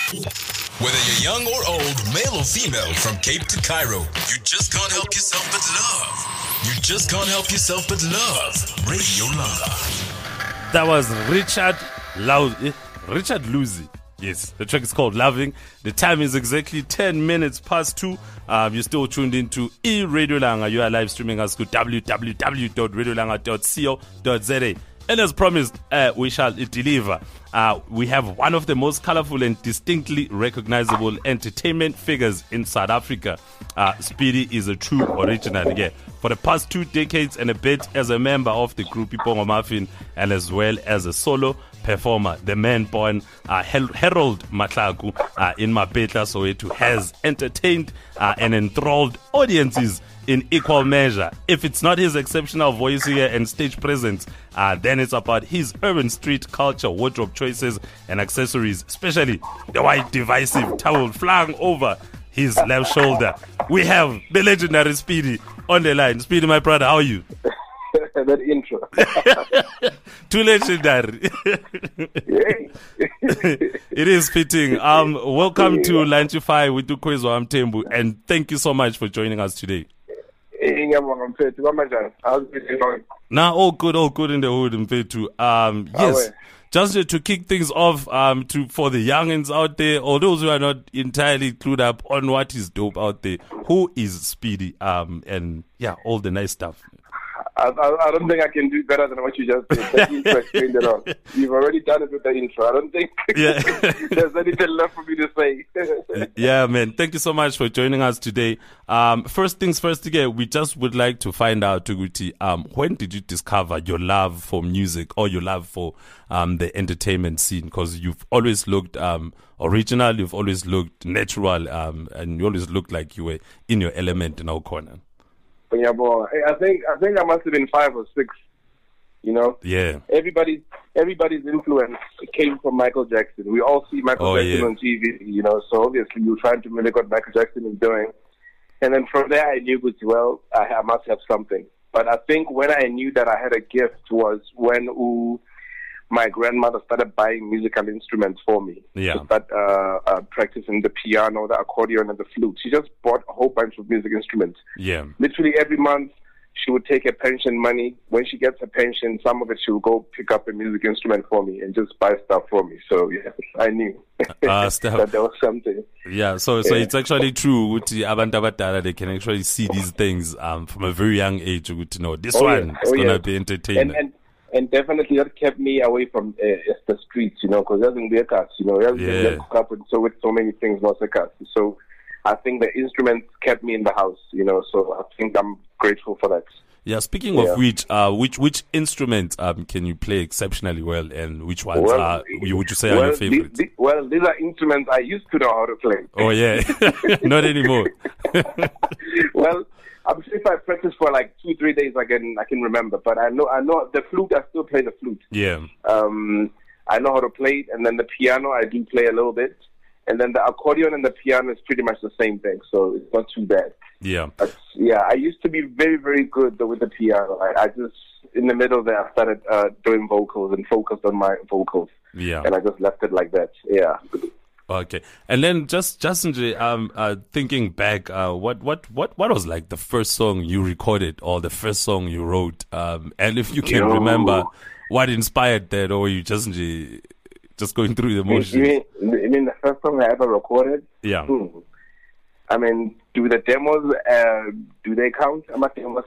Whether you're young or old, male or female, from Cape to Cairo, you just can't help yourself but love. You just can't help yourself but love Radio Langa. That was Richard Luzi. Yes, the track is called Loving. The time is exactly 10 minutes past 2. You're still tuned into Radio Langa. You are live streaming us to www.radiolanga.co.za. And as promised, we shall deliver. We have one of the most colorful and distinctly recognizable entertainment figures in South Africa. Speedy is a true original. Yeah. For the past 2 decades and a bit as a member of the group Ipongo Muffin and as well as a solo performer, the man born Harold Matlaku in Mabetla Soweto has entertained and enthralled audiences in equal measure. If it's not his exceptional voice here and stage presence, then it's about his urban street culture, wardrobe choices and accessories, especially the white divisive towel flung over his left shoulder. We have the legendary Speedy on the line. Speedy, my brother, how are you? That intro. Too legendary. It is fitting. Welcome to Lunchify with Dukwezwa Mtembu, and thank you so much for joining us today. How's it going? Now, all good in the hood, Mfetu. Yes. Just to kick things off, for the youngins out there, or those who are not entirely clued up on what is dope out there, who is Speedy? And yeah, all the nice stuff. I don't think I can do better than what you just did. The intro explained it all. You've already done it with the intro. I don't think there's anything left for me to say. Yeah, man. Thank you so much for joining us today. First things first, again, we just would like to find out, Tuguti, when did you discover your love for music or your love for the entertainment scene? Because you've always looked original, you've always looked natural, and you always looked like you were in your element in our corner. I think I must have been 5 or 6. You know, Everybody's influence came from Michael Jackson. We all see Michael Jackson on TV. You know, so obviously you're trying to mimic what Michael Jackson is doing. And then from there, I knew, well, I must have something. But I think when I knew that I had a gift was when my grandmother started buying musical instruments for me. Yeah. To start practicing the piano, the accordion, and the flute. She just bought a whole bunch of music instruments. Yeah. Literally every month, she would take her pension money. When she gets her pension, some of it she would go pick up a music instrument for me and just buy stuff for me. So yeah, I knew that there was something. Yeah, so it's actually true. They can actually see these things from a very young age. To know this one is gonna be entertaining. And definitely that kept me away from the streets, you know, because doesn't be a cast, you know. With so many things, not a cast. So I think the instruments kept me in the house, you know. So I think I'm grateful for that. Yeah. Speaking of which instruments can you play exceptionally well, and which ones would you say are your favorites? These are instruments I used to know how to play. Oh yeah, not anymore. Well, I'm sure if I practice for like 2-3 days, I can remember. But I know the flute. I still play the flute. Yeah. I know how to play it, and then the piano I do play a little bit, and then the accordion and the piano is pretty much the same thing, so it's not too bad. Yeah. But yeah, I used to be very, very good though with the piano. I just in the middle there I started doing vocals and focused on my vocals. Yeah. And I just left it like that. Yeah. Okay, and then just thinking back, what was like the first song you recorded or the first song you wrote, and if you can remember what inspired that, or you just going through the motions. You mean the first song I ever recorded? Yeah. I mean, do the demos? Do they count? I'm not demos.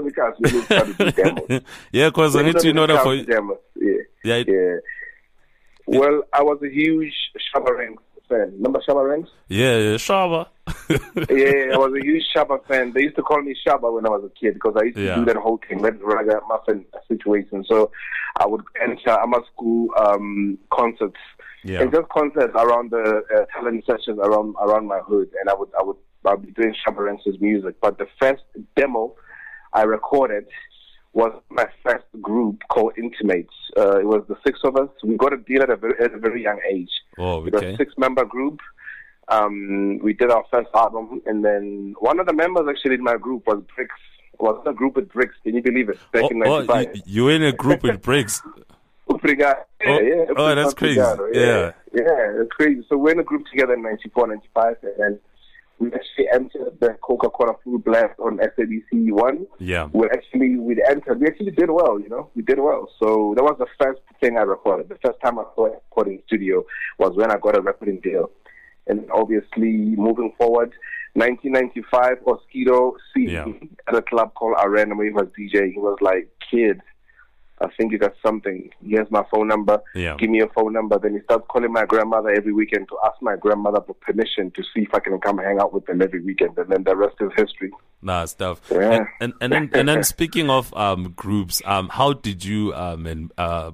Yeah, because I need to in order for demos. Yeah. Well, I was a huge Shabba Ranks fan. Remember Shabba Ranks? Yeah, Shabba. Yeah, I was a huge Shabba fan. They used to call me Shabba when I was a kid because I used to do that whole thing, Red Raga Muffin situation. So I would enter Amma School concerts. Yeah. And just concerts around the talent sessions around my hood, and I'd be doing Shabba Ranks' music. But the first demo I recorded was my first group called Intimates. It was the 6 of us. We got a deal at a very young age. Oh, okay. It was a 6-member group. We did our first album, and then one of the members actually in my group was Bricks. Was in a group with Bricks. Can you believe it? Back in 95. You were in a group with Bricks? Brigado. Oh, that's crazy. Yeah, it's crazy. So we're in a group together in 94, 95, and then we actually entered the Coca-Cola Food Blast on SABC 1. Yeah. We actually did well, we did well. So that was the first thing I recorded. The first time I saw a recording studio was when I got a recording deal. And obviously, moving forward, 1995, Oskido see me at a club called Arena where he was DJ. He was like, "Kid, I think you got something. Here's my phone number. Yeah. Give me your phone number." Then he starts calling my grandmother every weekend to ask my grandmother for permission to see if I can come hang out with them every weekend. And then the rest is history. Nah, stuff. Yeah. And then speaking of groups, how did you and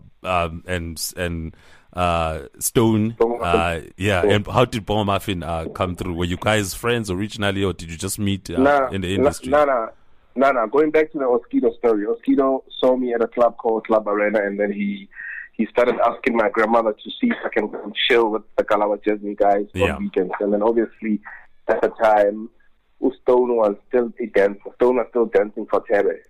Stone, and how did Bongo Muffin come through? Were you guys friends originally, or did you just meet in the industry? No. Going back to the Oskido story, Oskido saw me at a club called Club Arena, and then he started asking my grandmother to see if I can come chill with the Kalawa Jasmine guys on weekends. And then obviously at the time, Stone was still dancing for Tere,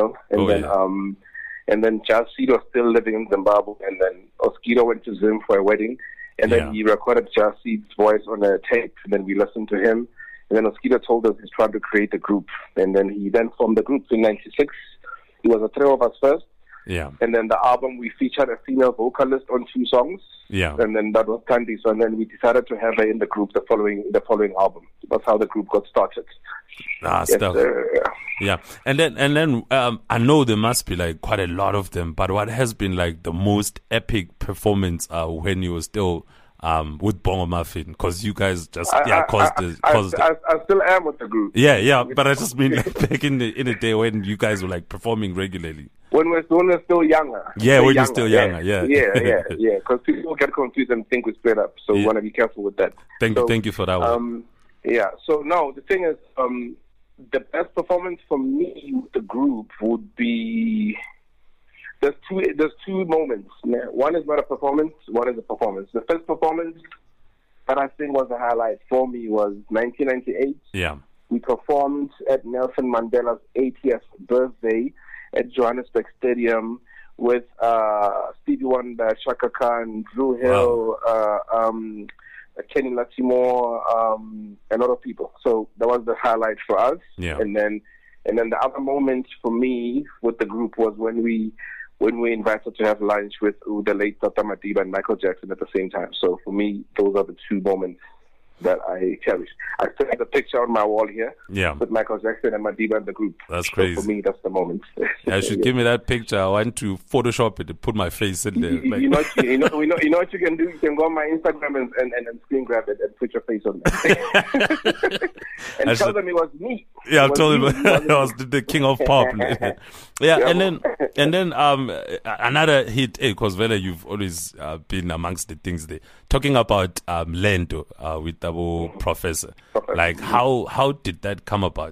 And then Jazzy was still living in Zimbabwe, and then Oskido went to Zim for a wedding, and then he recorded Jazzy's voice on a tape, and then we listened to him, and then Oskido told us he's trying to create a group, and then he formed the group in 96. It was a three of us first, and then the album we featured a female vocalist on 2 songs, and then that was Kandi, so and then we decided to have her in the group the following album. That's how the group got started. Stuff. Yeah, and then I know there must be like quite a lot of them, but what has been like the most epic performance when you were still with Bongo Muffin? Because you guys just caused I still am with the group. Yeah, but I just mean like back in the day when you guys were like performing regularly. When we're still younger. Yeah, when you're still younger. Yeah. Because people get confused and think we split up, so we want to be careful with that. Thank you for that one. So no, the thing is, the best performance for me with the group would be there's two moments. One is not a performance, one is a performance. The first performance that I think was a highlight for me was 1998. Yeah. We performed at Nelson Mandela's 80th birthday at Johannesburg Stadium with Stevie Wonder, Chaka Khan, Drew Hill, Kenny Latimore, a lot of people. So that was the highlight for us. Yeah. And then the other moment for me with the group was when we invited to have lunch with the late Tata Madiba and Michael Jackson at the same time. So for me, those are the 2 moments that I cherish. I still have the picture on my wall here with Michael Jackson and Madiba in the group. That's crazy. So for me, that's the moment. You should give me that picture. I want to Photoshop it and put my face in there. You know what you can do? You can go on my Instagram and screen grab it and put your face on it. And tell them it was me. Yeah, I told him I was the king of pop. And then another hit, because Vela, you've always been amongst the things there. Talking about Lento with Double Professor. Like how did that come about?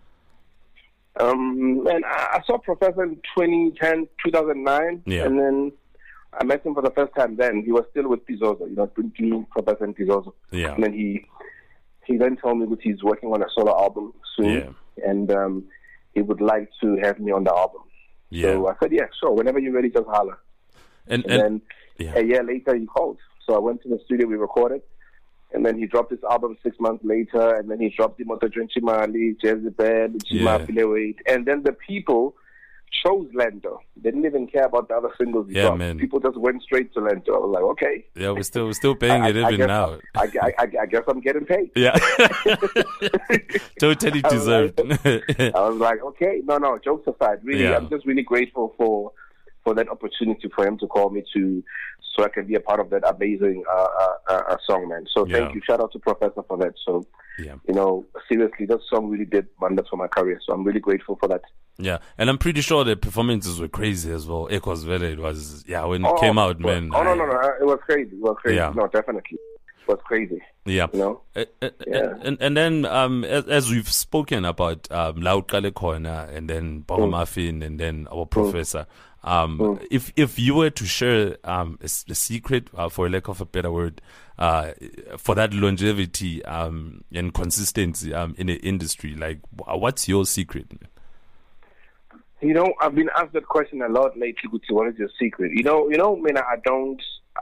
And I saw Professor in 2010, 2009, and then I met him for the first time then. He was still with Tizozo, Professor and Tizozo. Yeah. And then he then told me that he's working on a solo album soon, and he would like to have me on the album. Yeah. So I said, yeah, sure, whenever you're ready, just holler. And then a year later, he called. So I went to the studio, we recorded, and then he dropped his album 6 months later, and then he dropped the Motojonchi Mali, Jezebel, Chimapilewait, and then the people chose Lento. They didn't even care about the other singles he dropped. Man. People just went straight to Lento. I was like, okay. Yeah, we're still paying it even now. I guess I'm getting paid. Yeah. Totally deserved. I was like, okay. No, jokes aside. Really, I'm just really grateful for that opportunity for him to call me so I can be a part of that amazing song, man. So thank you. Shout out to Professor for that. So, seriously, that song really did wonders for my career. So I'm really grateful for that. Yeah, and I'm pretty sure the performances were crazy as well. It was when it came out, man. No, it was crazy. Yeah. No, definitely. It was crazy. Yeah. And then as we've spoken about Loud Kale Corner and then Bongo Muffin and then our Professor, if you were to share a secret, for a lack of a better word, for that longevity and consistency in the industry, like what's your secret? You know, I've been asked that question a lot lately. What is your secret? You know, man, I don't.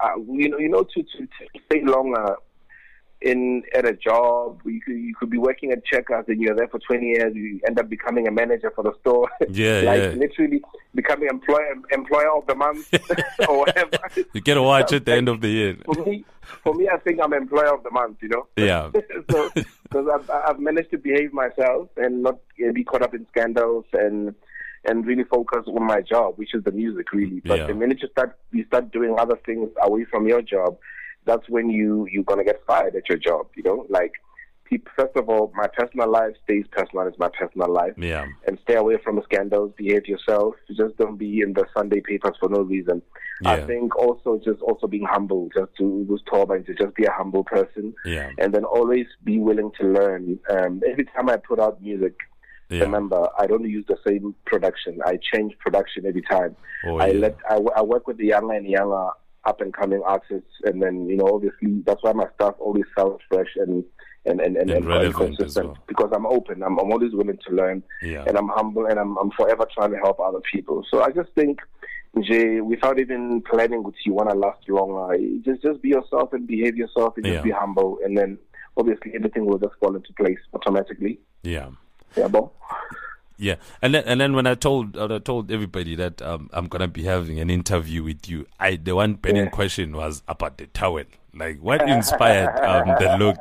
To stay longer at a job, you could be working at Checkers and you're there for 20 years. You end up becoming a manager for the store. Literally becoming employer of the month or whatever. You get a watch at the end of the year. For me, I think I'm employer of the month. You know. Yeah. So because I've managed to behave myself and not be caught up in scandals and really focus on my job, which is the music, really. But the minute you start doing other things away from your job, that's when you're gonna get fired at your job. You know, like first of all, my personal life stays personal. It's my personal life. Yeah. And stay away from the scandals. Behave yourself. Just don't be in the Sunday papers for no reason. Yeah. I think also being humble, just to just be a humble person. Yeah. And then always be willing to learn. Every time I put out music. Yeah. Remember, I don't use the same production. I change production every time. I work with the younger and younger up and coming artists, and then obviously that's why my stuff always sounds fresh and consistent well. Because I'm open. I'm always willing to learn, and I'm humble, and I'm forever trying to help other people. So I just think, Jay, without even planning what you want to last longer, just be yourself and behave yourself, and just be humble, and then obviously everything will just fall into place automatically. Yeah. Yeah, Bo. Yeah, and then when I told everybody that I'm gonna be having an interview with you, the one burning question was about the towel. Like, what inspired the look?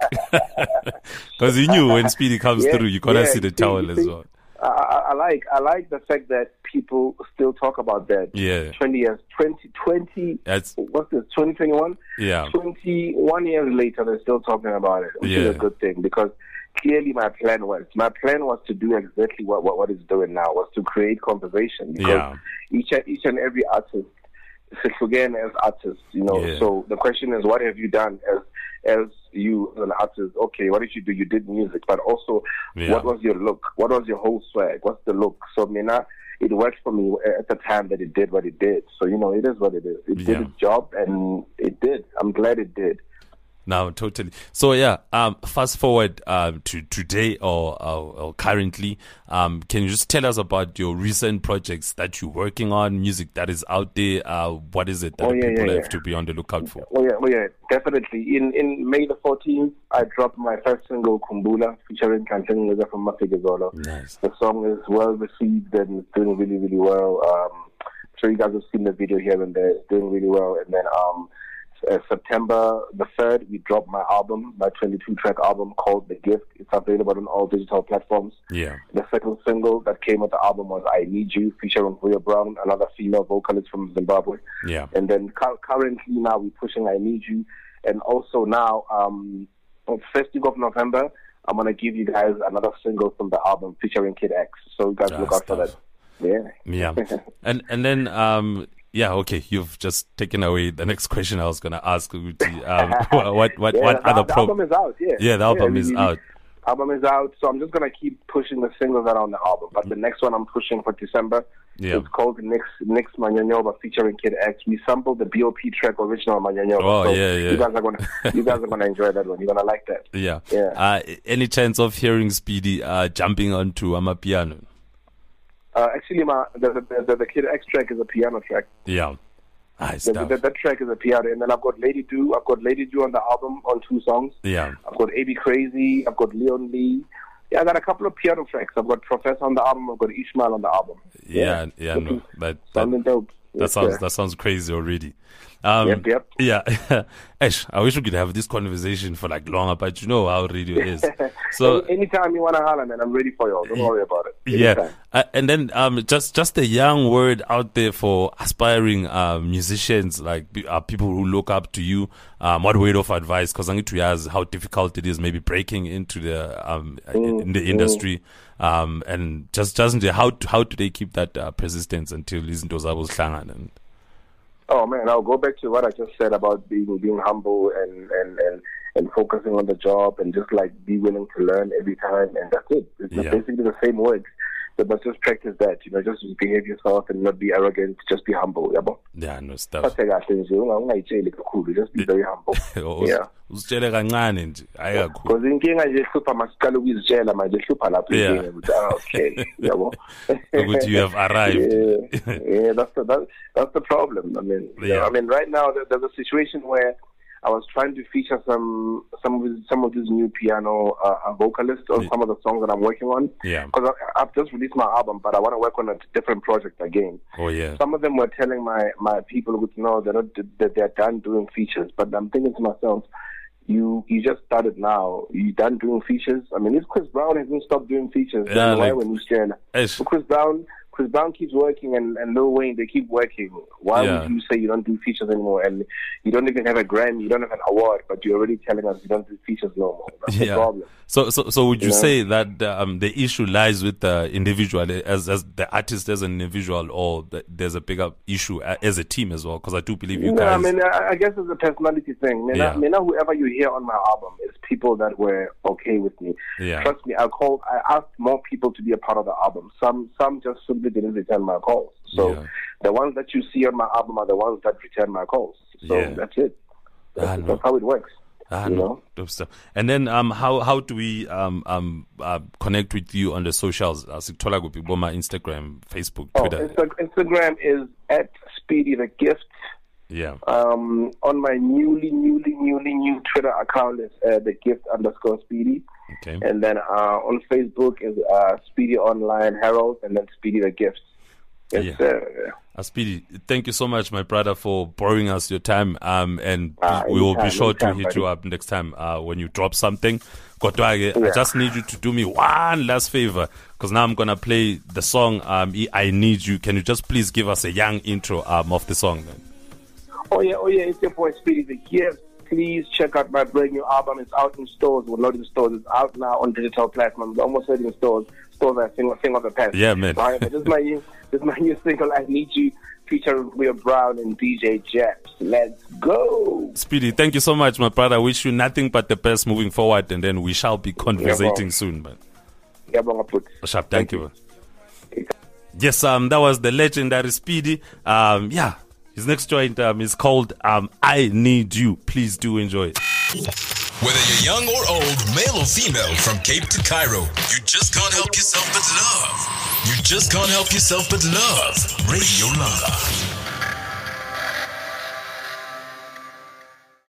Because you knew when Speedy comes through, you're gonna see the towel as well. I like the fact that people still talk about that. Yeah. 20 years, 2020. What's this? 2021. Yeah. 21 years later, they're still talking about it, which is a good thing because. Clearly, my plan was to do exactly what it's doing now, was to create conversation because each and every artist is again as artists, So the question is, what have you done as you as an artist? Okay, what did you do? You did music, but also, what was your look? What was your whole swag? What's the look? So, it worked for me at the time that it did what it did. So, it is what it is. It did its job, and it did. I'm glad it did. No, totally. So fast forward to today or currently, can you just tell us about your recent projects that you're working on, music that is out there? What is it that people have to be on the lookout for? Oh yeah, definitely. In May the 14th, I dropped my first single, Kumbula, featuring Kantlengeza from Mafigazolo. Nice. The song is well received and it's doing really, really well. I'm sure you guys have seen the video here and there. It's doing really well. And then September the 3rd, we dropped my album, my 22-track album called The Gift. It's available on all digital platforms. Yeah. The second single that came with the album was I Need You, featuring Vuya Brown, another female vocalist from Zimbabwe. Yeah. And then currently now we're pushing I Need You. And also now, on the 1st week of November, I'm going to give you guys another single from the album featuring Kid X. So you guys look out for that. Yeah. And then... okay. You've just taken away the next question I was going to ask. What other the album is out. The album is out. Album is out, so I'm just going to keep pushing the singles around the album. But the next one I'm pushing for December, it's called Nix Manyanyoba featuring Kid X. We sampled the BOP track original Manyanyoba. Oh, so yeah. You guys are gonna enjoy that one. You're gonna like that. Yeah. Any chance of hearing Speedy jumping onto Amapiano? Actually, the Kid X track is a piano track. Yeah. Nice that track is a piano. And then I've got Lady Do. On the album on 2 songs. Yeah. I've got AB Crazy. I've got Leon Lee. Yeah, I got a couple of piano tracks. I've got Professor on the album. I've got Ishmael on the album. That sounds crazy already. Yep. Yeah. Ash, I wish we could have this conversation for like longer, but you know how radio is. So anytime you want to holler, man, I'm ready for you. Don't worry about it. Anytime. And then just a young word out there for aspiring musicians, like people who look up to you. What word of advice? Because I need to ask how difficult it is, maybe breaking into the in the industry. And just how do they keep that persistence until izinto zabo zihlangana? Oh man, I'll go back to what I just said about being humble and focusing on the job and just like be willing to learn every time, and that's it. It's basically the same words. they must just practice that, just behave yourself and not be arrogant, just be humble, Yeah, no stuff. Just be very humble. Yeah. Uzitshele kancane nje, hayi kakhulu. Because inkinga nje ehlupha masiqala ukuzitshela manje ehlupha lapho inkinga ukuthi okay, yabo. Ukuthi you have arrived. Yeah, that's the problem. I mean, right now there's a situation where I was trying to feature some of these new piano vocalists on some of the songs that I'm working on. Yeah. Because I've just released my album, but I want to work on a different project again. Oh yeah. Some of them were telling my people they're done doing features, but I'm thinking to myself, you just started now. You done doing features? I mean, if Chris Brown hasn't stopped doing features, then why when you share? Chris Brown keeps working and Lil Wayne, they keep working. Why would you say you don't do features anymore? And you don't even have a Grammy, you don't have an award, but you're already telling us you don't do features no more. That's the problem. So would you say that the issue lies with the individual as the artist as an individual, or there's a bigger issue as a team as well? Because I do believe you guys... I mean, I guess it's a personality thing. Whoever you hear on my album is people that were okay with me. Yeah. Trust me, I asked more people to be a part of the album. Some just simply didn't return my calls. So the ones that you see on my album are the ones that return my calls. So that's it. That's how it works. Dope stuff. And then how do we connect with you on the socials? Sikuthola kuphi boma Instagram, Facebook, Twitter? Instagram is at Speedy the Gift. Yeah. On my new Twitter account is the Gift_Speedy. Okay. And then on Facebook is Speedy Online Herald, and then Speedy the Gift. Speedy, thank you so much, my brother, for borrowing us your time. And we will be sure to hit you up next time when you drop something. I just need you to do me one last favor, because now I'm gonna play the song. I Need You. Can you just please give us a young intro of the song, then? Oh yeah, it's your boy Speedy the Gift. Please check out my brand new album. It's out in stores. Well, not in stores. It's out now on digital platforms. Almost ready in stores. Stores are thing of the past. Yeah, man. Right, but this is my new single, I Need You, featuring Will Brown and DJ Japs. Let's go. Speedy, thank you so much, my brother. I wish you nothing but the best moving forward, and then we shall be conversating soon, man. Sharp, thank you. Yes, that was the legendary Speedy. His next joint is called I Need You. Please do enjoy it. Whether you're young or old, male or female, from Cape to Cairo, you just can't help yourself but love. You just can't help yourself but love Radio Langa.